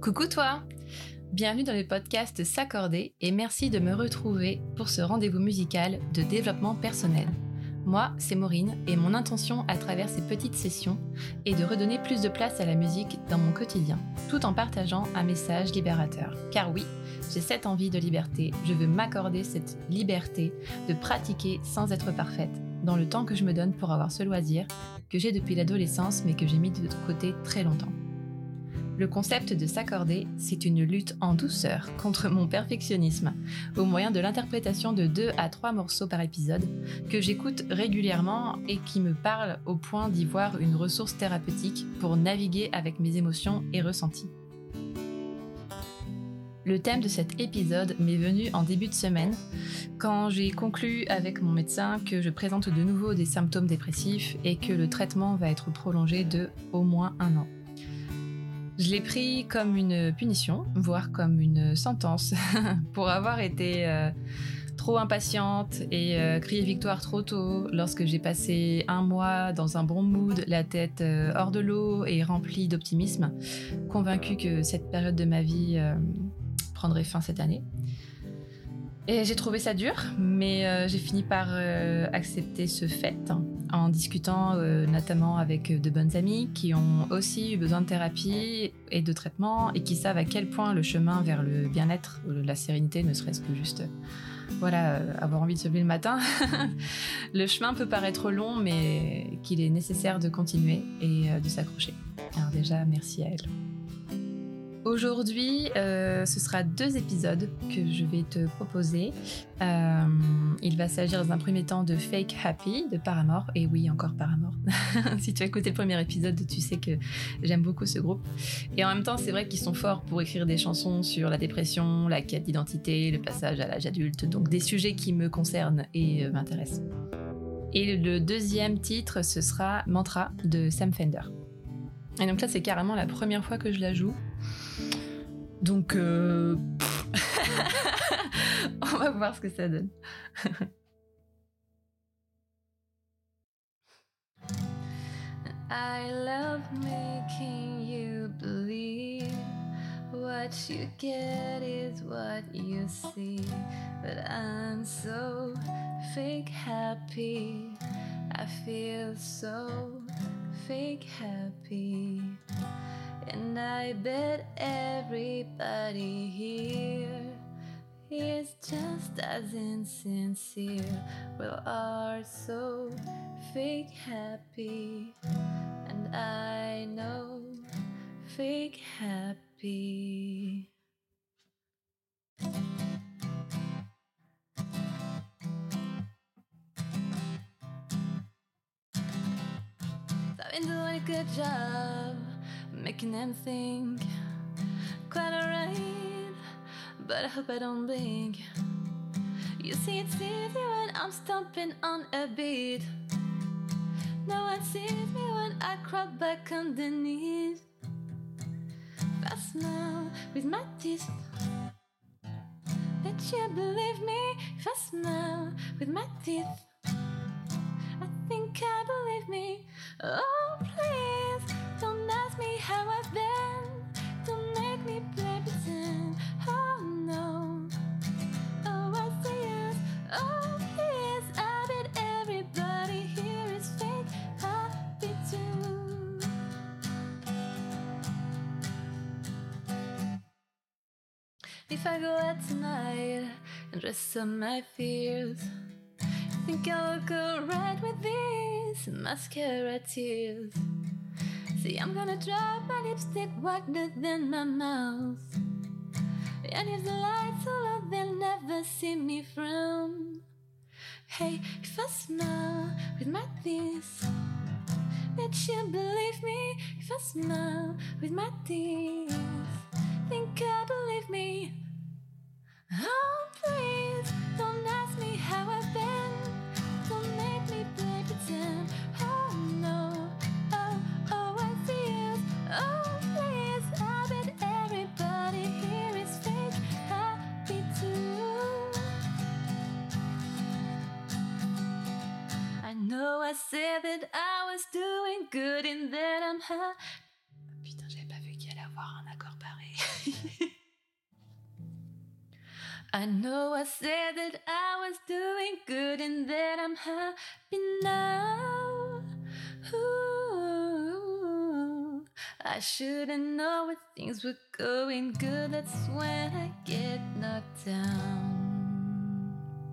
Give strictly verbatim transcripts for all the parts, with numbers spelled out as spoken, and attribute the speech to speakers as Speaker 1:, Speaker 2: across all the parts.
Speaker 1: Coucou toi! Bienvenue dans le podcast S'accorder et merci de me retrouver pour ce rendez-vous musical de développement personnel. Moi, c'est Maureen et mon intention à travers ces petites sessions est de redonner plus de place à la musique dans mon quotidien, tout en partageant un message libérateur. Car oui, j'ai cette envie de liberté, je veux m'accorder cette liberté de pratiquer sans être parfaite, dans le temps que je me donne pour avoir ce loisir que j'ai depuis l'adolescence mais que j'ai mis de côté très longtemps. Le concept de s'accorder, c'est une lutte en douceur contre mon perfectionnisme, au moyen de l'interprétation de deux à trois morceaux par épisode, que j'écoute régulièrement et qui me parlent au point d'y voir une ressource thérapeutique pour naviguer avec mes émotions et ressentis. Le thème de cet épisode m'est venu en début de semaine, quand j'ai conclu avec mon médecin que je présente de nouveau des symptômes dépressifs et que le traitement va être prolongé de au moins un an. Je l'ai pris comme une punition, voire comme une sentence, pour avoir été euh, trop impatiente et euh, crié victoire trop tôt lorsque j'ai passé un mois dans un bon mood, la tête euh, hors de l'eau et remplie d'optimisme, convaincue que cette période de ma vie euh, prendrait fin cette année. Et j'ai trouvé ça dur, mais euh, j'ai fini par euh, accepter ce fait en discutant euh, notamment avec de bonnes amies qui ont aussi eu besoin de thérapie et de traitement et qui savent à quel point le chemin vers le bien-être, la sérénité, ne serait-ce que juste voilà, euh, avoir envie de se lever le matin, le chemin peut paraître long, mais qu'il est nécessaire de continuer et euh, de s'accrocher. Alors déjà, merci à elle. Aujourd'hui, euh, ce sera deux épisodes que je vais te proposer. Euh, il va s'agir dans un premier temps de Fake Happy de Paramore. Et oui, encore Paramore. Si tu as écouté le premier épisode, tu sais que j'aime beaucoup ce groupe. Et en même temps, c'est vrai qu'ils sont forts pour écrire des chansons sur la dépression, la quête d'identité, le passage à l'âge adulte. Donc des sujets qui me concernent et euh, m'intéressent. Et le deuxième titre, ce sera Mantra de Sam Fender. Et donc là, c'est carrément la première fois que je la joue. Donc, euh... on va voir ce que ça donne. I love making you believe what you get is what you see. But I'm so fake happy. I feel so fake happy. And I bet everybody here is just as insincere. We are so fake happy, and I know fake happy. I've been doing a good job making them think quite alright, but I hope I don't blink. You see, it's easy when I'm stomping on a beat. No one sees me when I crawl back underneath. If I smile with my teeth, that you believe me. If I smile with my teeth, I think I believe me. Oh, please, don't ask me how I've been. Don't make me play pretend. Oh, no. Oh, what's the use? Oh, please, I bet everybody here is fake happy too. If I go out tonight and dress up my fears, think I'll look alright with these mascara tears. See, I'm gonna drop my lipstick wider than my mouth. And if the lights are low, they'll never see me frown. Hey, if I smile with my teeth, that you believe me. If I smile with my teeth, think I believe me. Oh, please, don't ask me how I've been. Don't make me play pretend. Oh, no. Oh, oh, what's the use? Oh, please, I bet everybody here is fake happy too. I know I said that I was doing good and that I'm happy. Putain, j'avais pas vu qu'il allait avoir un accord pareil. I know I said that I was doing good and that I'm happy now. Ooh, I shouldn't know when things were going good. That's when I get knocked down.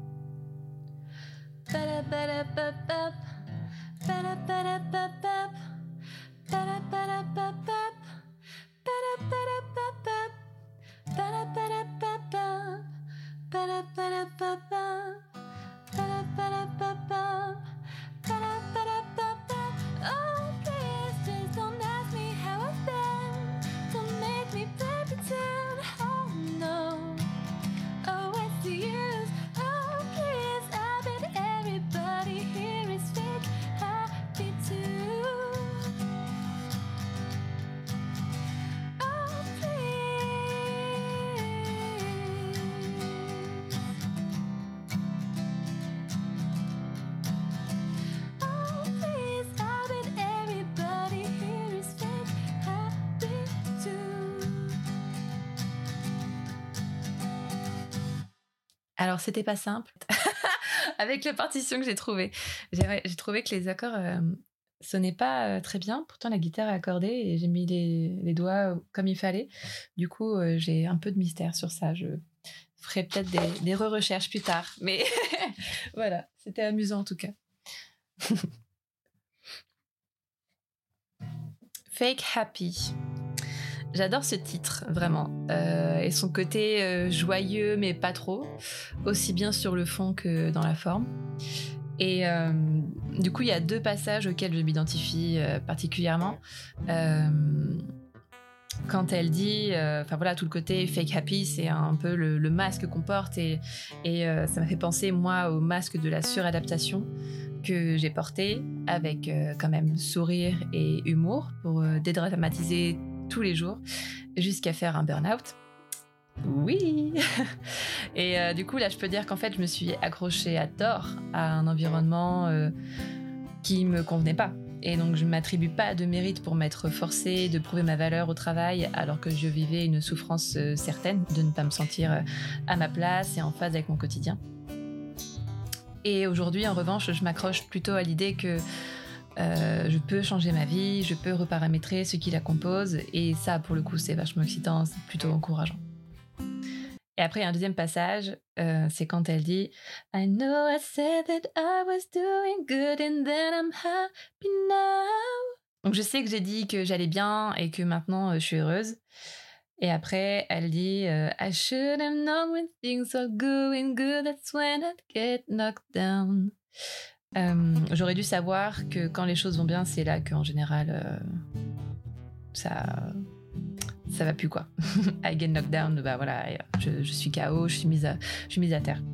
Speaker 1: Ba-da-ba-da-ba-bop, ba-da-ba-da-ba-bop, ba-da-ba-da-ba-bop, ba-da-ba-da-ba-bop, ba-da-ba-da-ba-bop. Ba-da-ba-da-ba-bum, ba-da-ba-da-ba-bum, ba-da-ba-da-ba-bum. Oh, please, just don't ask me how I've been. Don't make me play pretend. Oh, no. Oh, what's the use? Oh, please, I bet everybody here is fake happy too. Oh, alors, c'était pas simple. Avec la partition que j'ai trouvée. J'ai, j'ai trouvé que les accords euh, sonnaient pas euh, très bien. Pourtant, la guitare est accordée et j'ai mis les, les doigts comme il fallait. Du coup, euh, j'ai un peu de mystère sur ça. Je ferai peut-être des, des re-recherches plus tard. Mais voilà, c'était amusant en tout cas. Fake Happy. J'adore ce titre, vraiment. Euh, et son côté euh, joyeux, mais pas trop. Aussi bien sur le fond que dans la forme. Et euh, du coup, il y a deux passages auxquels je m'identifie euh, particulièrement. Euh, quand elle dit... Enfin euh, voilà, tout le côté fake happy, c'est un peu le, le masque qu'on porte. Et, et euh, ça m'a fait penser, moi, au masque de la suradaptation que j'ai porté, avec euh, quand même sourire et humour, pour euh, dédramatiser tous les jours, jusqu'à faire un burn-out. Oui. Et euh, du coup, là, je peux dire qu'en fait, je me suis accrochée à tort à un environnement euh, qui me convenait pas. Et donc, je ne m'attribue pas de mérite pour m'être forcée de prouver ma valeur au travail, alors que je vivais une souffrance euh, certaine de ne pas me sentir euh, à ma place et en phase avec mon quotidien. Et aujourd'hui, en revanche, je m'accroche plutôt à l'idée que Euh, je peux changer ma vie, je peux reparamétrer ce qui la compose, et ça, pour le coup, c'est vachement excitant, c'est plutôt encourageant. Et après, il y a un deuxième passage, euh, c'est quand elle dit « I know I said that I was doing good and then I'm happy now ». Donc je sais que j'ai dit que j'allais bien et que maintenant, euh, je suis heureuse. Et après, elle dit euh, « I should have known when things are going good, that's when I'd get knocked down ». Euh, j'aurais dû savoir que quand les choses vont bien, c'est là qu'en général, euh, ça, ça va plus quoi. I get knocked down, bah voilà, je, je suis K O, je suis mise à, je suis mise à terre.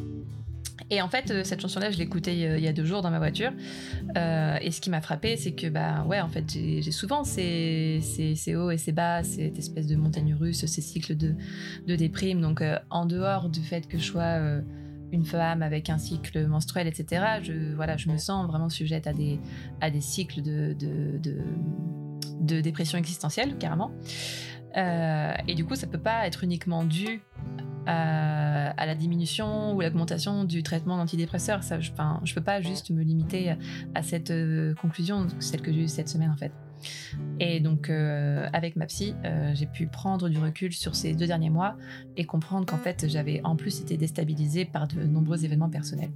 Speaker 1: Et en fait, cette chanson-là, je l'écoutais il y a deux jours dans ma voiture. Euh, et ce qui m'a frappée, c'est que bah ouais, en fait, j'ai, j'ai souvent ces, ces, ces hauts et ces bas, cette espèce de montagne russe, ces cycles de, de déprime. Donc, euh, en dehors du fait que je sois euh, une femme avec un cycle menstruel, et cetera, je, voilà, je me sens vraiment sujette à des, à des cycles de, de, de, de dépression existentielle, carrément. Euh, et du coup, ça peut pas être uniquement dû à, à la diminution ou l'augmentation du traitement d'antidépresseurs. Ça, je, enfin, je peux pas juste me limiter à cette euh, conclusion, celle que j'ai eue cette semaine en fait. Et donc, euh, avec ma psy, euh, j'ai pu prendre du recul sur ces deux derniers mois et comprendre qu'en fait, j'avais en plus été déstabilisée par de nombreux événements personnels.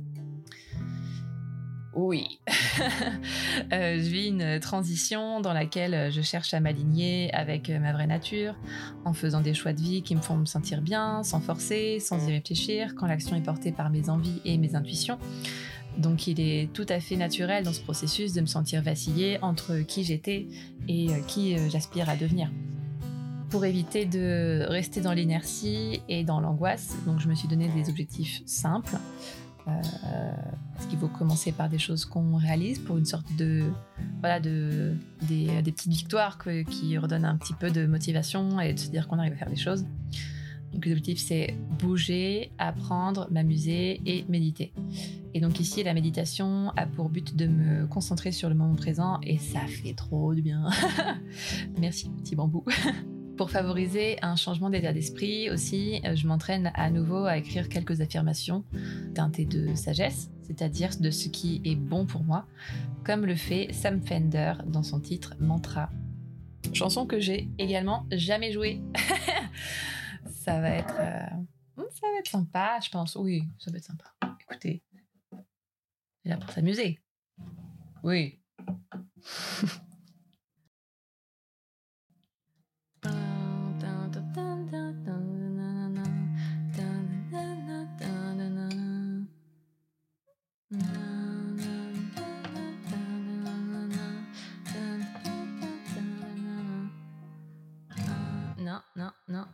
Speaker 1: Oui, euh, je vis une transition dans laquelle je cherche à m'aligner avec ma vraie nature, en faisant des choix de vie qui me font me sentir bien, sans forcer, sans y réfléchir, quand l'action est portée par mes envies et mes intuitions. Donc il est tout à fait naturel dans ce processus de me sentir vaciller entre qui j'étais et qui j'aspire à devenir. Pour éviter de rester dans l'inertie et dans l'angoisse, donc je me suis donné des objectifs simples. Euh, parce qu'il faut commencer par des choses qu'on réalise pour une sorte de voilà de des, des petites victoires que, qui redonnent un petit peu de motivation et de se dire qu'on arrive à faire des choses. Donc l'objectif c'est bouger, apprendre, m'amuser et méditer. Et donc ici, la méditation a pour but de me concentrer sur le moment présent et ça fait trop du bien. Merci, petit bambou. Pour favoriser un changement d'état d'esprit aussi, je m'entraîne à nouveau à écrire quelques affirmations teintées de sagesse, c'est-à-dire de ce qui est bon pour moi, comme le fait Sam Fender dans son titre Mantra. Chanson que j'ai également jamais jouée. Ça va être... Euh... Ça va être sympa, je pense. Oui, ça va être sympa. Écoutez, c'est là pour s'amuser. Oui. Non, non, non.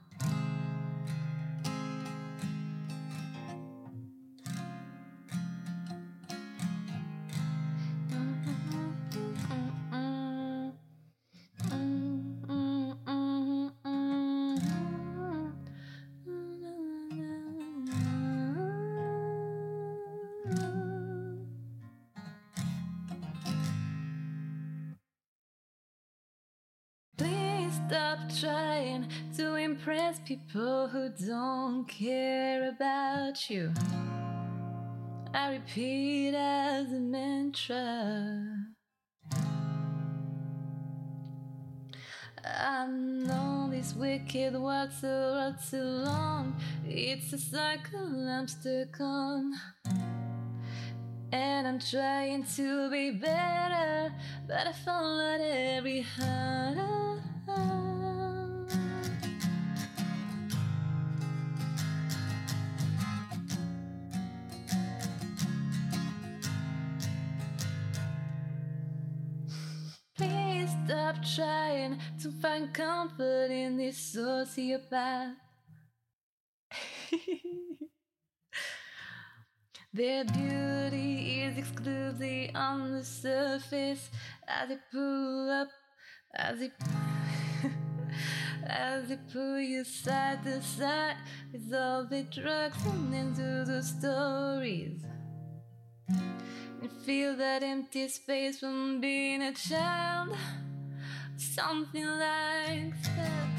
Speaker 1: Stop trying to impress people who don't care about you. I repeat as a mantra. I've known this wicked world so, so long. It's a cycle I'm stuck on. And I'm trying to be better, but I fall at every harder. Please stop trying to find comfort in this sociopath. Their beauty is exclusively on the surface as they pull up, as they as they pull you side to side with all the drugs and into the stories. And feel that empty space from being a child, something like that.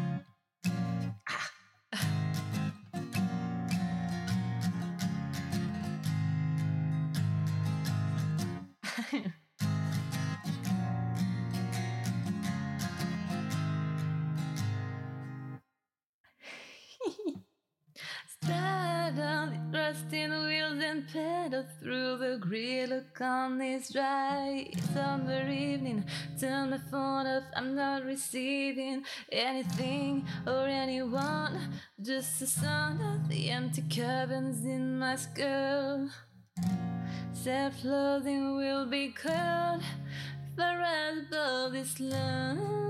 Speaker 1: Straddle the rusting wheels and pedal through the grid. Look on this dry summer evening. Turn my phone off, I'm not receiving anything or anyone. Just the sound of the empty cabins in my skull. Self-loathing will be curled if I rise above this line.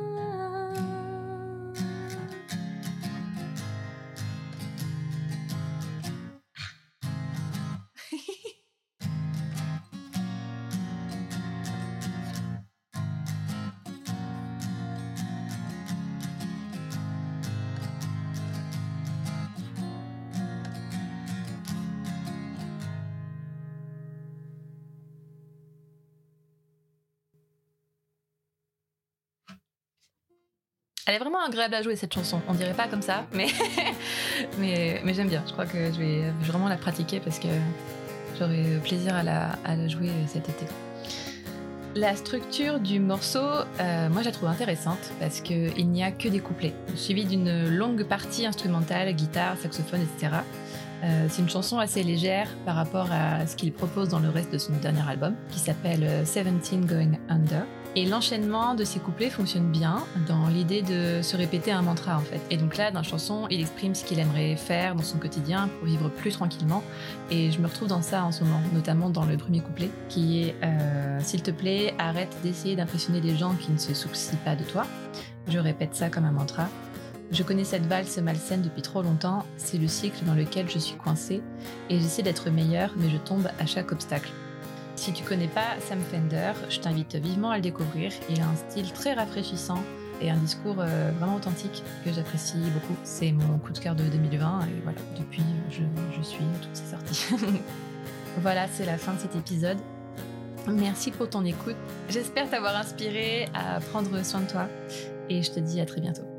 Speaker 1: Elle est vraiment agréable à jouer cette chanson, on dirait pas comme ça, mais, mais, mais j'aime bien. Je crois que je vais, je vais vraiment la pratiquer parce que j'aurai plaisir à la, à la jouer cet été. La structure du morceau, euh, moi je la trouve intéressante parce qu'il n'y a que des couplets, suivis d'une longue partie instrumentale, guitare, saxophone, et cetera. Euh, c'est une chanson assez légère par rapport à ce qu'il propose dans le reste de son dernier album, qui s'appelle Seventeen Going Under. Et l'enchaînement de ces couplets fonctionne bien dans l'idée de se répéter un mantra en fait. Et donc là, dans la chanson, il exprime ce qu'il aimerait faire dans son quotidien pour vivre plus tranquillement. Et je me retrouve dans ça en ce moment, notamment dans le premier couplet, qui est euh, « S'il te plaît, arrête d'essayer d'impressionner les gens qui ne se soucient pas de toi ». Je répète ça comme un mantra. Je connais cette valse malsaine depuis trop longtemps, c'est le cycle dans lequel je suis coincée et j'essaie d'être meilleure, mais je tombe à chaque obstacle. Si tu connais pas Sam Fender, je t'invite vivement à le découvrir. Il a un style très rafraîchissant et un discours euh, vraiment authentique que j'apprécie beaucoup. C'est mon coup de cœur de deux mille vingt et voilà, depuis je, je suis toutes ces sorties. Voilà, c'est la fin de cet épisode. Merci pour ton écoute. J'espère t'avoir inspiré à prendre soin de toi et je te dis à très bientôt.